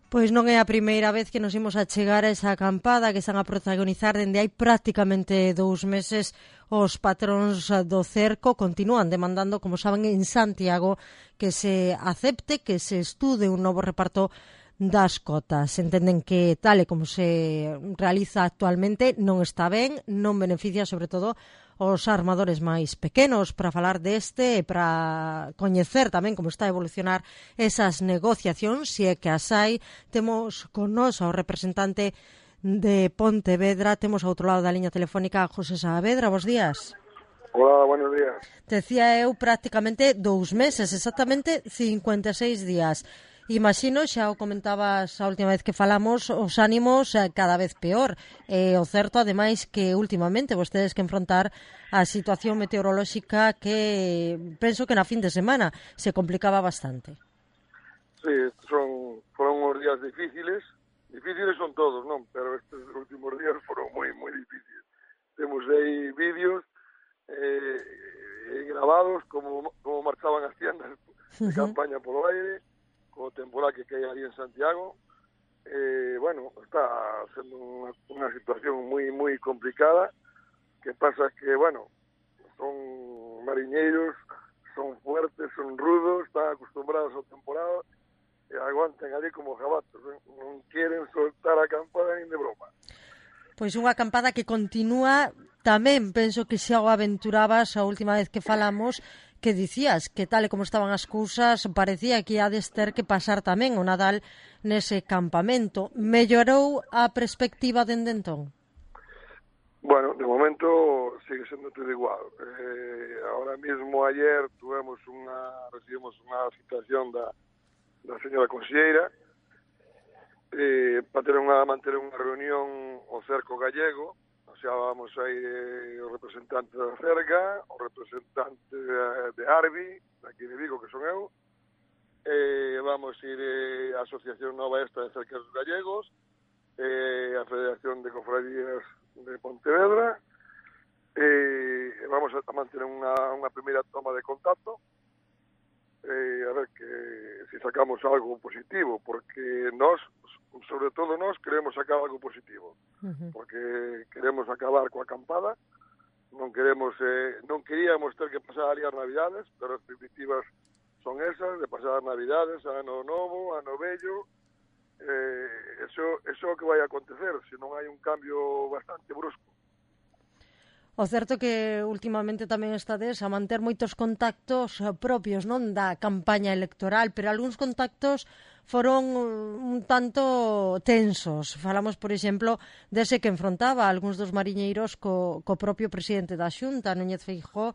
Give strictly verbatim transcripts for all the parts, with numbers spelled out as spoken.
Pois non é a primeira vez que nos imos a chegar a esa acampada que están a protagonizar dende hai prácticamente dous meses. Os patróns do cerco continúan demandando, como saben, en Santiago que se acepte, que se estude un novo reparto das cotas. Entenden que tal e como se realiza actualmente non está ben, non beneficia sobre todo os armadores máis pequenos. Para falar deste e para coñecer tamén como está a evolucionar esas negociacións, se é que as hai, temos con nós ao representante de Pontevedra, temos ao outro lado da liña telefónica a José Saavedra. Bos días. Hola, buenos días. Decía eu prácticamente dous meses, exactamente cincuenta e seis días. Imagino, xa o comentabas a última vez que falamos, os ánimos cada vez peor. E o certo, ademais, que últimamente vostedes que enfrontar a situación meteorolóxica que penso que na fin de semana se complicaba bastante. Sí, son, foron uns días difíciles. Difíciles son todos, non? Pero estes últimos días foron moi, moi difíciles. Temos aí vídeos eh, grabados como, como marchaban as tiendas de campaña polo aire, co temporal que cae ali en Santiago. Eh, bueno, está sendo unha, unha situación moi moi complicada. Que pasa que, bueno, son mariñeiros, son fuertes, son rudos, están acostumbrados ao temporal e aguantan ali como jabatos, eh? Non queren soltar a acampada nin de broma. Pois unha acampada que continúa tamén, penso que xa o aventurabas a última vez que falamos, que dicías que tal e como estaban as cousas parecía que hades ter que pasar tamén o Nadal nese campamento. Mellorou a perspectiva dende entón? Bueno, de momento sigue sendo todo igual. Eh, ahora mismo ayer tuvemos unha, recibimos unha citación da, da señora conselleira eh, para ter unha, manter unha reunión ao cerco gallego. O sea, vamos aí eh, o representante da Cerga, o representante de, de Arbi, aquí de Vigo, que son eu, eh, vamos ir eh, a Asociación Nova Esta de Cercas Gallegos, eh, a Federación de Cofradías de Pontevedra, eh, vamos a manter unha, unha primeira toma de contacto, eh, a ver que si sacamos algo positivo, porque nós, sobre todo nós, queremos sacar algo positivo, uh-huh. porque queremos acabar coa acampada, non queremos, eh, non queríamos ter que pasar ali as Navidades, pero as definitivas son esas, de pasar as Navidades, ano novo, ano vello, eh, eso, eso é o que vai acontecer, se non hai un cambio bastante brusco. O certo que últimamente tamén estades a manter moitos contactos propios, non da campaña electoral, pero algúns contactos foron un tanto tensos. Falamos, por exemplo, dese que enfrontaba algúns dos mariñeiros co, co propio presidente da Xunta, Núñez Feijóo.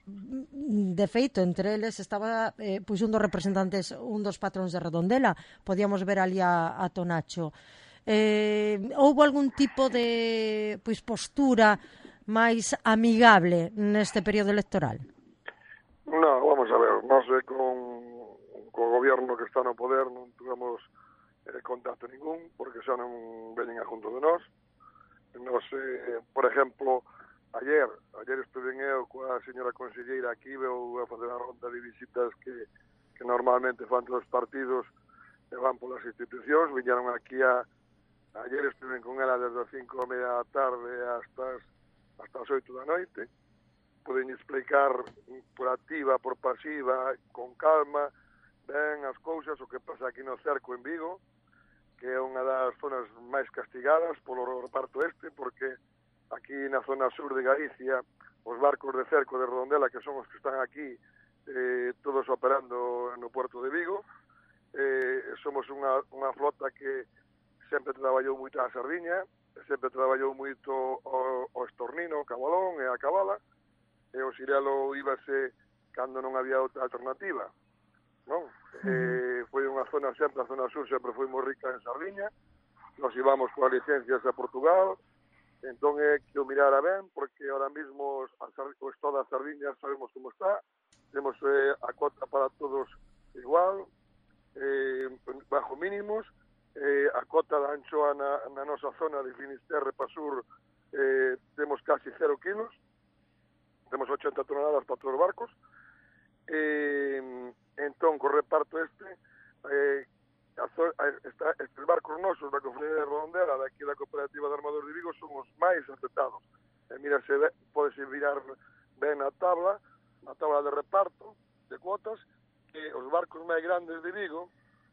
De feito, entre eles estaba eh, pois un dos representantes, un dos patróns de Redondela. Podíamos ver ali a, a Tonacho. Eh, houbo algún tipo de pois postura máis amigable neste período electoral? No, vamos a ver, nós eh, con, con o goberno que está no poder non tuvemos eh, contacto ningún, porque xa non veñen a junto de nós. Nos, eh, por exemplo, ayer, ayer estuve eu coa señora conselleira aquí, veu a fazer a ronda de visitas que, que normalmente fan todos os partidos e van polas institucións, viñeron aquí a, ayer estuve con ela desde as cinco e media da tarde hasta as hasta as oito da noite, poden explicar por activa, por pasiva, con calma, ben as cousas, o que pasa aquí no cerco en Vigo, que é unha das zonas máis castigadas polo reparto este, porque aquí na zona sur de Galicia, os barcos de cerco de Redondela, que son os que están aquí, eh, todos operando no puerto de Vigo, eh, somos unha, unha flota que sempre traballou moito a sardiña, sempre traballou moito o, o estornino, o cabalón e a cabala, e o xirelo íbase cando non había outra alternativa, non? Uh-huh. Eh, foi unha zona, sempre a zona sur sempre foi moi rica en sardiña, nos íbamos coas licencias a Portugal, entón é que o mirara ben, porque ahora mismo a, o estado das sardiñas sabemos como está, temos eh, a cota para todos igual, eh, bajo mínimos, Eh, a cota da anchoa na, na nosa zona de Finisterre para sur eh, temos casi cero kilos, temos ochenta toneladas para todos os barcos, eh, entón co reparto este eh, a estos, esta, estes barcos nosos da Cofradía de Redondela, daqui da Cooperativa de Armadores de Vigo, son os máis afectados. E mira, se ve, podese virar ben a tabla, a tabla de reparto de cuotas, que os barcos máis grandes de Vigo,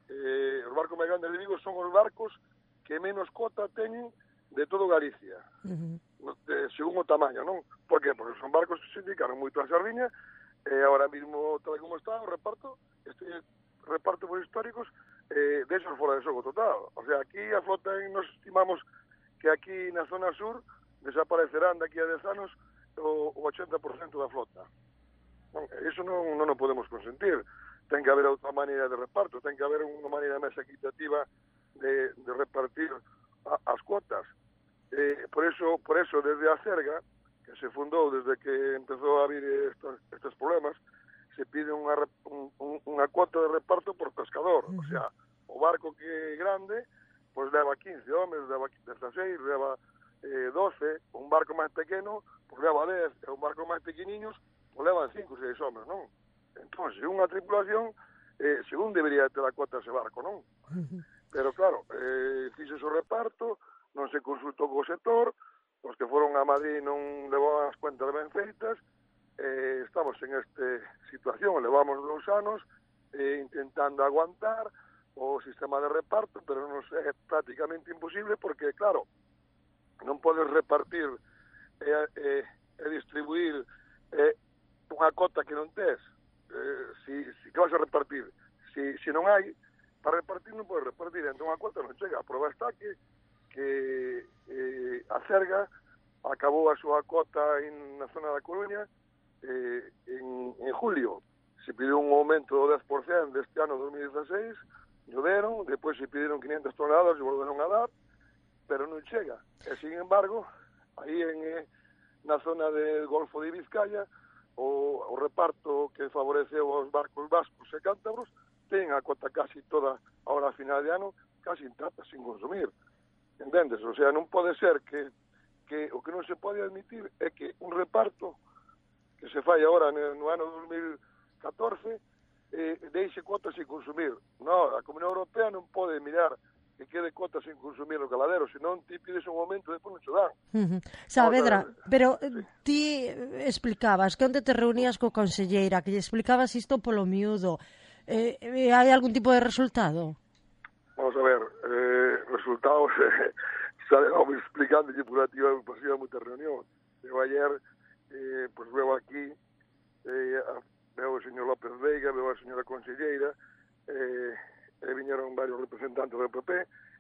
eh, os barcos máis grandes de Vigo son os barcos que menos cuota teñen de todo Galicia, uh-huh. de, según o tamaño, non? Por que? Porque son barcos que se indicaron moito a Sardiña, e eh, ahora mismo, tal como está, o reparto, este reparto por históricos, eh, de esos fora de xogo total. O sea, aquí a flota, nos estimamos que aquí na zona sur desaparecerán daqui a dez anos o, o ochenta por cento da flota. Non, eso non, non o podemos consentir. Ten que haber outra maneira de reparto, ten que haber unha maneira máis equitativa de, de repartir a, as cuotas. Eh, por eso, por eso, desde a Cerga, que se fundou desde que empezou a haber estos, estos problemas, se pide unha, un, unha cuota de reparto por pescador. Uh-huh. O sea, o barco que é grande, pois leva quince homes, leva dezasseis, leva eh, doce, un barco máis pequeno, pois leva dez, e un barco máis pequeniños, pois levan cinco ou seis homes, non? Entón, según a tripulación, eh, según debería ter a cuota ese barco, non? Uh-huh. Pero claro, eh, fixo o reparto, non se consultou co sector, os que foron a Madrid non levaban as cuentas ben feitas, eh, estamos en esta situación, levamos dous anos eh, intentando aguantar o sistema de reparto, pero non é prácticamente imposible porque, claro, non podes repartir e eh, eh, eh, distribuir eh, unha cota que non tes. Eh, si, si que vas a repartir? Si, si non hai, para repartir non podes repartir, entón a cota non chega. A prova está que, que eh, a Cerga acabou a súa cota en, na zona da Coruña eh, en, en julio. Se pidiu un aumento do dez por cento deste ano dos mil dieciséis, lloveron, depois se pidieron quinientas toneladas e volveron a dar, pero non chega. E, sin embargo, aí en, eh, na zona del Golfo de Vizcaya, o, o reparto que favoreceu aos barcos vascos e cántabros ten a cota casi toda, ahora a final de ano, casi intacta, sin consumir. Entendes? O sea, non pode ser que, que o que non se pode admitir é que un reparto que se fai agora no, no ano dos mil catorce eh, deixe cuotas sin consumir. No, a Comunidade Europea non pode mirar que quede cuotas sin consumir no caladero, senón ti pides un aumento e despois non che dan. Uh-huh. Saavedra, Ahora, pero sí. Ti explicabas que onde te reunías co conselleira, que lle explicabas isto polo miúdo. Eh, hai algún tipo de resultado? Vamos a ver, eh, resultados, eh, xa vamos explicando por activa e pasiva moita reunión. Eu ayer, eh, pues veo aquí, eh, veo o señor López Veiga, veo a señora conselleira, eh, e viñeron varios representantes do P P,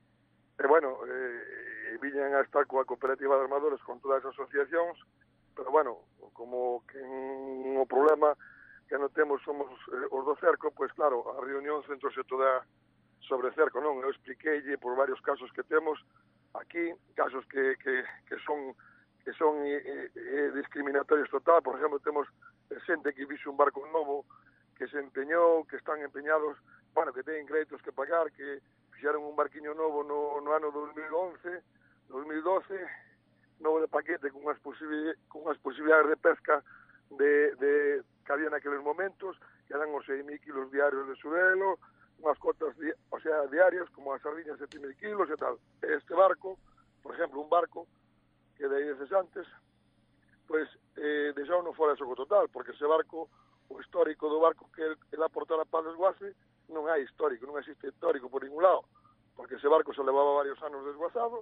e bueno, eh, viñan a estar coa Cooperativa de Armadores con todas as asociacións, pero bueno, como que o problema que non temos somos eh, os do cerco, pois claro, a reunión centrose toda sobre cerco, non? Eu expliqueille por varios casos que temos aquí, casos que, que, que son que son eh, eh, discriminatorios total. Por exemplo, temos xente que vixo un barco novo que se empeñou, que están empeñados, bueno, que teñen créditos que pagar, que fixeron un barquiño novo no, no ano dos mil once, dos mil doce, novo de paquete con unhas, posibil, con unhas posibilidades de pesca de, de, que había naqueles momentos, que eran os seis mil kilos diarios de surelo, unhas cotas, di, o sea, diarias, como as sardiñas sete mil kilos e tal. Este barco, por exemplo, un barco que de aí deses antes, pois, eh, deixou non fora xogo total, porque ese barco, o histórico do barco que ele aportara para o desguace, non hai histórico, non existe histórico por ningún lado, porque ese barco se levaba varios anos desguazado,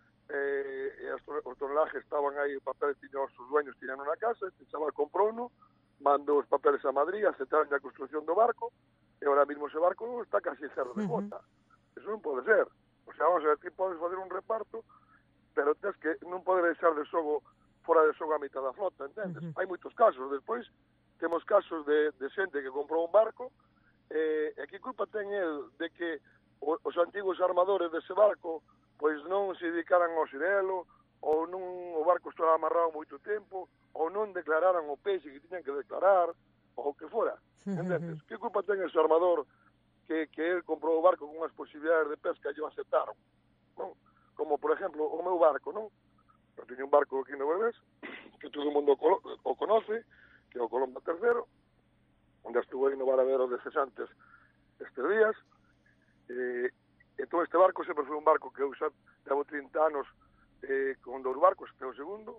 eh, e as, os tonelajes estaban aí, o papel tiña os dueños tiñan na casa, este chaval comprou uno, mandou os papeles a Madrid, aceptaron a construcción do barco, e ahora mismo ese barco está casi cerro de cuota. Uh-huh. Eso non pode ser. O sea, vamos a ver, ti podes fazer un reparto, pero tens que non pode deixar de xogo fora de xogo a mitad da flota, entendes? Uh-huh. Hai moitos casos. Despois temos casos de, de xente que comprou un barco, eh, e que culpa ten el de que o, os antigos armadores dese barco pois non se dedicaran ao xirelo, ou non o barco estaba amarrado moito tempo, ou non declararan o peixe que tiñan que declarar, ou o que fora, entendes? Que culpa ten ese armador que, que él comprou o barco con unhas posibilidades de pesca e o aceptaron, non? Como, por exemplo, o meu barco, non? Eu teño un barco aquí no Berbés, que todo o mundo o conoce, que é o Colomba terceiro, onde estuve aí no varadero de cesantes estes días, eh, Entón este barco sempre foi un barco que eu xa levo trinta anos eh, con dous barcos, este é o segundo.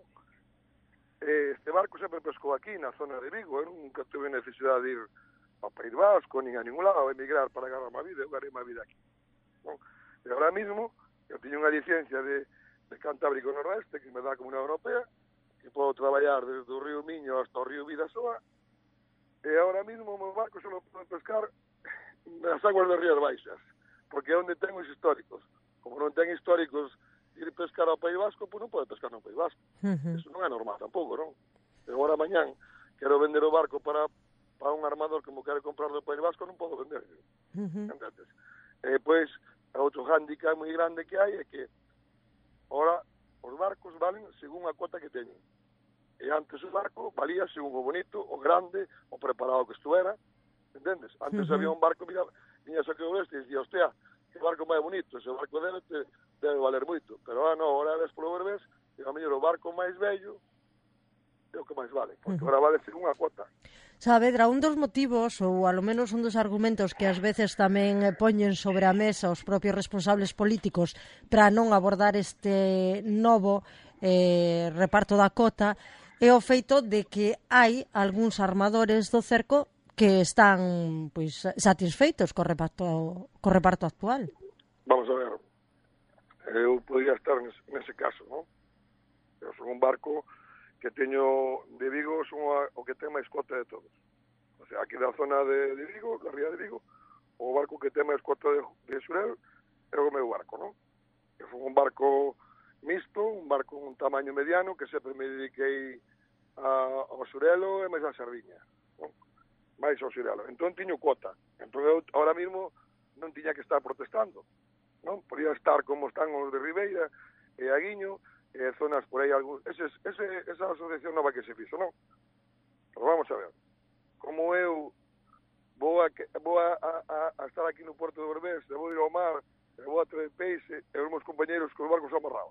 Eh, este barco sempre pescou aquí, na zona de Vigo. Eu nunca tuve necesidade de ir ao País Vasco, nin a ningún lado, a emigrar para ganar má vida. Eu ganei má vida aquí. Bon, e agora mismo, eu teño unha licencia de, de Cantábrico Noroeste que me dá a Comunidade Europea, que podo traballar desde o río Miño hasta o río Vidasoa, e agora mismo o meu barco só pode pescar nas aguas das Rías Baixas, porque é onde ten os históricos. Como non ten históricos ir pescar ao País Vasco, pois non pode pescar no País Vasco. Uh-huh. Eso non é normal tampouco, non? E agora mañán quero vender o barco para, para un armador que me quere comprar do País Vasco, non podo vender. Uh-huh. Entonces, e pois, outro hándicap moi grande que hai é que ahora os barcos valen según a cota que teñen. E antes o barco valía según o bonito, o grande, o preparado que estuera, entendes? Antes uh-huh. había un barco, mira, viñas aquí o oeste e dicía, hostia, que barco máis bonito, ese barco debe, te, debe valer moito. Pero ah, non, ahora ves polo Berbés, e a mellor o barco máis vello é o que máis vale, porque uh-huh. ahora vale según a cota. Saavedra, un dos motivos, ou alo menos un dos argumentos que ás veces tamén poñen sobre a mesa os propios responsables políticos para non abordar este novo eh, reparto da cota, é o feito de que hai algúns armadores do cerco que están pois satisfeitos co reparto, co reparto actual. Vamos a ver, eu podría estar nese, nese caso, non? Eu son un barco que teño de Vigo, son o que ten máis cota de todos. O sea, aquí da zona de, de Vigo, da ría de Vigo, o barco que ten máis cota de, de Xurel é o meu barco, non? Eu son un barco mixto, un barco con un tamaño mediano, que sempre me dediquei a, ao Xurelo e máis a Sardiña, non? máis ao Xurelo. Entón, tiño cuota. Entón, eu, ahora mismo, non tiña que estar protestando, non? Podía estar como están os de Ribeira e Aguiño, e zonas por aí, algún, ese, ese, esa asociación nova que se fixo, non? Pero vamos a ver, como eu vou a, vou a, a, a estar aquí no Porto de Berbés, e vou ir ao mar, e vou a traer peixe, e os meus compañeros con os barcos amarrados.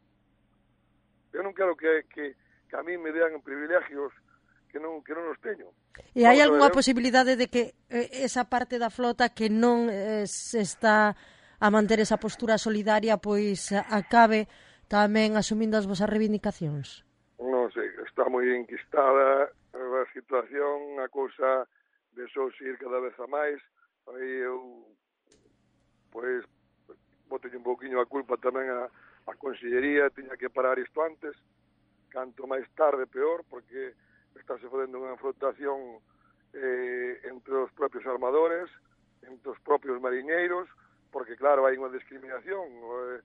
Eu non quero que, que, que a mí me dean privilegios que non, que non os teño. E hai algunha posibilidade de que eh, esa parte da flota que non eh, se está a manter esa postura solidaria, pois acabe tamén asumindo as vosas reivindicacións? Non sei, está moi enquistada a situación, a cousa de só ir cada vez a máis. Aí eu, pois, boto un pouquiño a culpa tamén a, a Consellería, tiña que parar isto antes, canto máis tarde peor, porque estáse facendo unha enfrontación eh, entre os propios armadores, entre os propios mariñeiros, porque claro, hai unha discriminación, eh,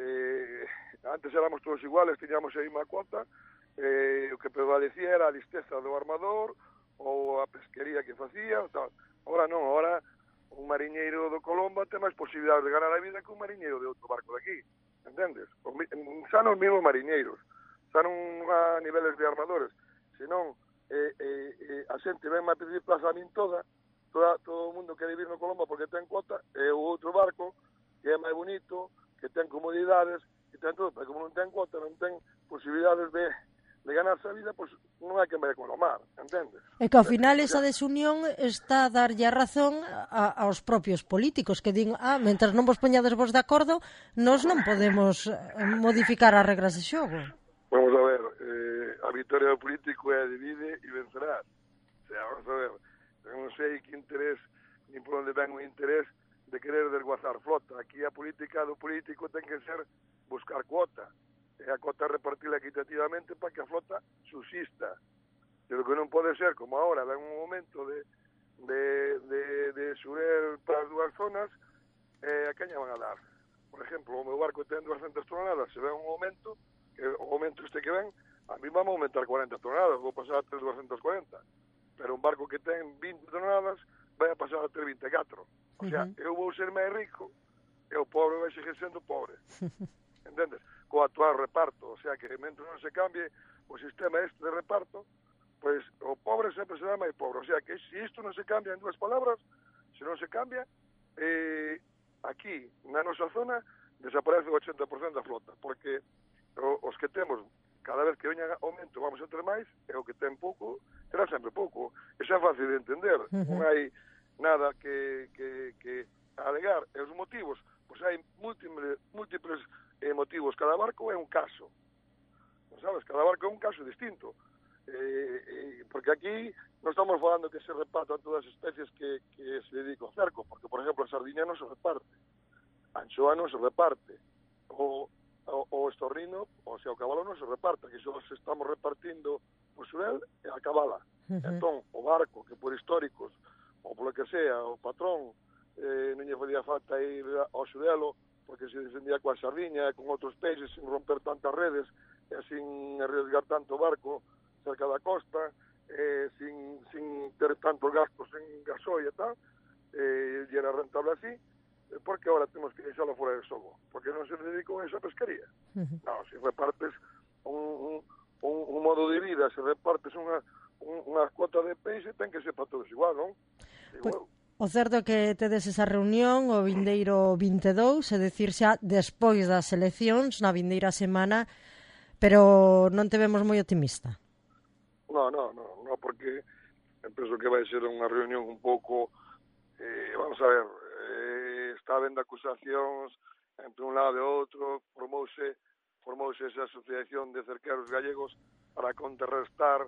eh, antes éramos todos iguales, tiñamos a mesma cuota, eh, o que prevalecía era a listeza do armador ou a pesquería que facía, tal. Ahora non, ahora un mariñeiro do Colombo ten máis posibilidades de ganar a vida que un mariñeiro de outro barco de aquí, entendes? Xa non os mesmos mariñeiros, xa non a niveles de armadores, senón eh, eh, eh, a xente ven a pedir plaza a min toda, toda, todo o mundo quere vir no Colombo porque ten cuota, e o outro barco que é máis bonito, que ten comodidades, que ten todo, pero como non ten cuota, non ten posibilidades de, de ganarse a vida, pois non hai que me con o mar, entendes? E que ao final esa desunión está a darlle a razón a, aos propios políticos que din, ah, mentre non vos poñades vos de acordo, nós non podemos modificar as regras de xogo. Vamos a ver, eh, a vitória do político é divide e vencerás. O sea, vamos a ver, eu non sei que interés, nin por onde ven o interés de querer desguazar flota. Aquí a política do político ten que ser buscar cuota, e a cuota repartila equitativamente para que a flota subsista. Pero que non pode ser, como ahora, ven un momento de, de, de, de Xurel para as dúas zonas, eh, a queña van a dar. Por exemplo, o meu barco ten doscientas toneladas, se ven un momento, que o momento este que ven, a mí vamos a aumentar cuarenta toneladas, vou pasar a ter doscientas cuarenta. Pero un barco que ten vinte toneladas, vai a pasar a ter vinte e catro. O sea, uh-huh. eu vou ser máis rico e o pobre vai seguir sendo pobre. Entendes? Co actual reparto. O sea, que mentre non se cambie o sistema este de reparto, pois o pobre sempre será máis pobre. O sea, que se isto non se cambia en dúas palabras, se non se cambia, eh, aquí, na nosa zona, desaparece o ochenta por ciento da flota. Porque os que temos, cada vez que veña aumento, vamos a ter máis, e o que ten pouco, terá sempre pouco. Eso é fácil de entender. Uh-huh. Non hai nada que, que, que alegar. E os motivos, pois barcos, hai múltiples, múltiples eh, motivos, cada barco é un caso, non sabes, cada barco é un caso distinto, eh, eh, porque aquí non estamos falando que se repartan todas as especies que, que se dedica ao cerco, porque, por exemplo, a sardiña non se reparte, a anchoa non se reparte, o, o, o estorrino, o sea, o cabalo non se reparte, que só se estamos repartindo o xurel e a cabala. Uh -huh. Entón, o barco, que por históricos, ou polo que sea, o patrón, eh, non lle podía falta ir ao xurelo, porque se defendía coa sardiña, con outros peixes, sin romper tantas redes, e sin arriesgar tanto barco cerca da costa, eh, sin, sin ter tantos gastos en gasoil e tal, eh, e era rentable así, porque ahora temos que deixalo fora de xogo, porque non se dedicou a esa pesquería. Uh -huh. Non, se repartes un, un, un modo de vida, se repartes unha, un, unha cuota de peixe, ten que ser para todos igual, non? Igual. Pues... O certo é que tedes esa reunión o vindeiro vinte e dous, é dicir, xa despois das eleccións, na vindeira semana, pero non te vemos moi optimista. No, no, no, no, porque penso que vai ser unha reunión un pouco, eh, vamos a ver, eh, está habendo acusacións entre un lado e outro, formouse, formouse esa asociación de cerqueros gallegos para contrarrestar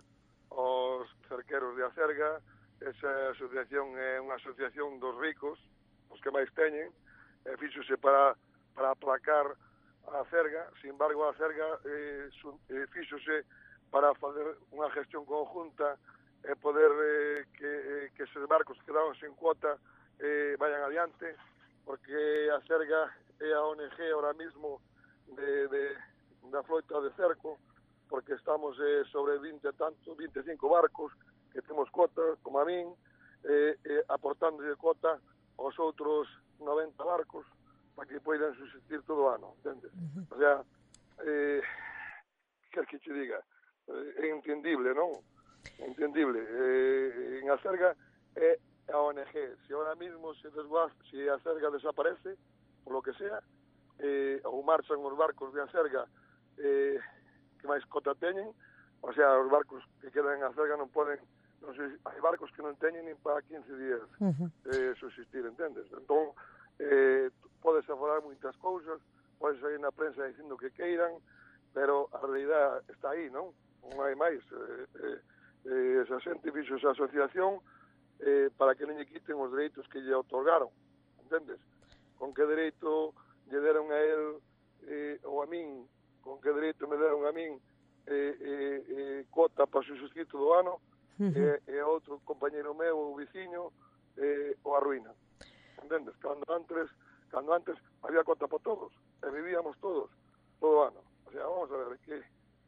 os cerqueros de Acerga. Esa asociación é unha asociación dos ricos, os que máis teñen, e fíxose para, para aplacar a Acerga. Sin embargo, a Acerga eh, eh, fíxose para fazer unha gestión conjunta e poder eh, que, eh, que esos barcos que quedaron sin cuota eh, vayan adiante, porque a Acerga é a O N G ahora mismo de, de, da floita de cerco, porque estamos eh, sobre vinte tantos, vinte e cinco barcos, que temos cuota, como a min, eh, eh, aportando de cuota aos outros noventa barcos para que poidan subsistir todo o ano, entendes? Uh -huh. O sea, eh, quer que te diga, eh, é entendible, non? É entendible. Eh, en Acerga é a O N G. Se ahora mismo se desguaz, se Acerga desaparece, por lo que sea, eh, ou marchan os barcos de Acerga eh, que máis cota teñen, o sea, os barcos que quedan en Acerga non poden. Non sei, hai barcos que non teñen nin para quince días uh -huh. eh, subsistir, entendes? Entón, eh, podes falar moitas cousas, podes sair na prensa dicindo que queiran, pero a realidade está aí, non? Non hai máis. Eh, eh, eh, esa xente fixo esa asociación eh, para que non lle quiten os dereitos que lle otorgaron, entendes? Con que dereito lle deron a él eh, ou a min, con que dereito me deron a min eh, eh, eh, cota para subsistir todo o ano, Uh -huh. e, e outro compañeiro meu, o veciño, eh, o arruina. Entendes? Cando antes, cando antes había cota para todos, e vivíamos todos, todo o ano. O sea, vamos a ver, que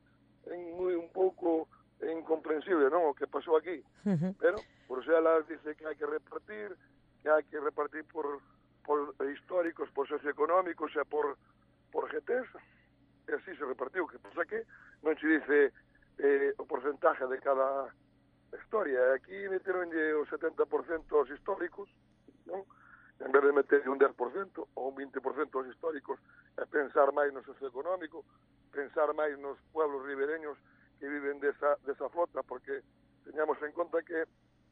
é moi un pouco incomprensible, non, o que pasou aquí. Uh -huh. Pero, por eso ela dice que hai que repartir, que hai que repartir por, por históricos, por socioeconómicos e por, por G Ts, e así se repartiu. Que pasa que non se dice eh, o porcentaje de cada historia. Aquí meteronlle o setenta por ciento aos históricos, non? En vez de meter un dez por ciento ou un vinte por ciento aos históricos, e pensar máis no socioeconómico, pensar máis nos pueblos ribereños que viven desa, desa flota, porque teñamos en conta que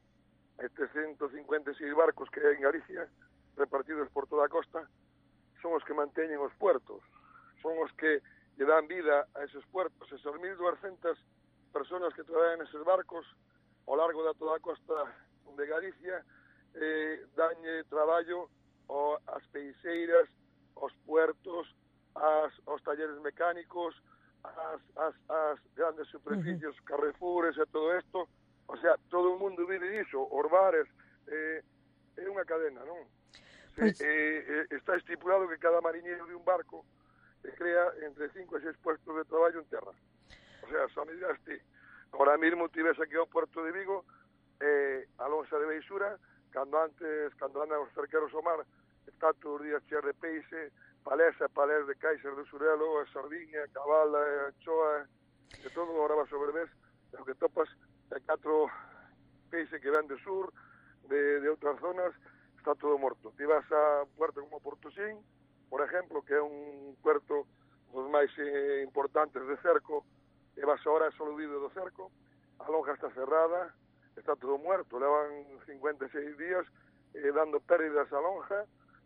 estes ciento cincuenta e seis barcos que hai en Galicia, repartidos por toda a costa, son os que manteñen os puertos, son os que lle dan vida a esos puertos. Esas mil doscientas personas que traballan neses barcos ao largo da toda a costa de Galicia, eh, danlle traballo ao, as peixeiras, aos puertos, as, aos talleres mecánicos, as, as, as grandes superficies, uh -huh. Carrefoures e todo isto. O sea, todo o mundo vive iso, os bares, eh, é unha cadena, non? Se, pues... eh, eh, está estipulado que cada mariñeiro de un barco eh, crea entre cinco e seis puestos de traballo en terra. O sea, xa me dirás ti. Ahora mismo tivés aquí ao Puerto de Vigo, eh, a lonxa de Beixura, cando antes, cando andan os cerqueros ao mar, está todos os días cheas de peixe, palés e palés de caixas de xurelo, a sardiña, a cabala, a anchoa, de todo. Ahora vas sobre vez, o que topas é catro peixe que ven de sur, de, de outras zonas, está todo morto. Ti vas a puerto como Portosín, por exemplo, que é un puerto dos máis eh, importantes de cerco, e vas ahora só vive do cerco, a lonja está cerrada, está todo muerto, levan cincuenta e seis días eh, dando pérdidas a lonja,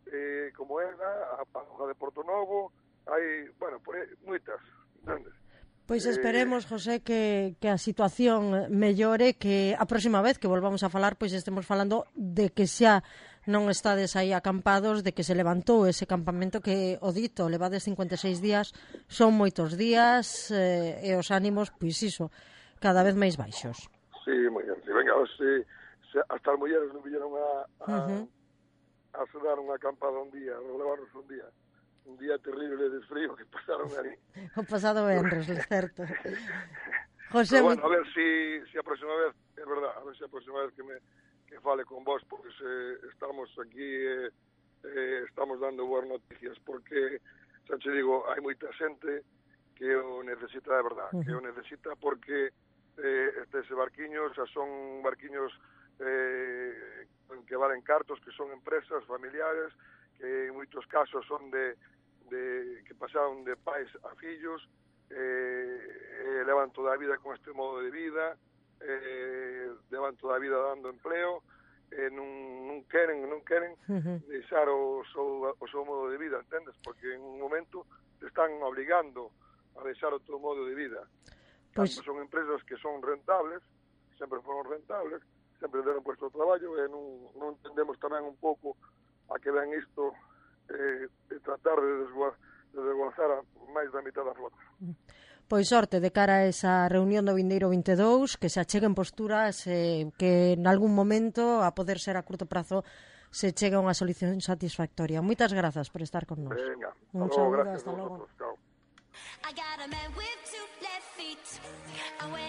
eh, como ela, a Paja de Porto Novo, hai, bueno, por aí, moitas, entendes? Pois esperemos, José, que, que a situación mellore, que a próxima vez que volvamos a falar, pois estemos falando de que xa non estades aí acampados, de que se levantou ese campamento que, o dito, levades cincuenta e seis días, son moitos días, eh, e os ánimos, pois iso, cada vez máis baixos. Sí, moi ben, sí, venga, se, se, hasta as mulleres non viñeron a, a, uh-huh. a sedar unha acampada un día, a levarnos un día. Un día terrible de frío que pasaron ali. O pasado venres, é certo. José, pero bueno, a ver si, si a próxima vez, é verdad, a ver si a próxima vez que me que fale con vos, porque se estamos aquí, eh, eh, estamos dando boas noticias, porque, xa te digo, hai moita xente que o necesita de verdad, uh-huh. que o necesita porque eh, estes barquiños xa son barquiños eh, que valen cartos, que son empresas familiares, que en moitos casos son de de que pasaron de pais a fillos, eh, eh, levan toda a vida con este modo de vida, eh, levan toda a vida dando empleo, eh, non, non queren, non queren uh-huh. deixar o seu, o seu modo de vida, entendes? Porque en un momento te están obligando a deixar o teu modo de vida. Pues... son empresas que son rentables, sempre foron rentables, sempre deron puesto traballo, e non, non entendemos tamén un pouco a que ven isto eh, de tratar de, desguaz, de desguazar a máis da mitad da flota. Pois sorte de cara a esa reunión do vindeiro vinte e dous, que se acheguen posturas, eh, que en algún momento, a poder ser a curto prazo, se chega a unha solución satisfactoria. Moitas grazas por estar con nós. Venga, un saludo, hasta logo. Chao.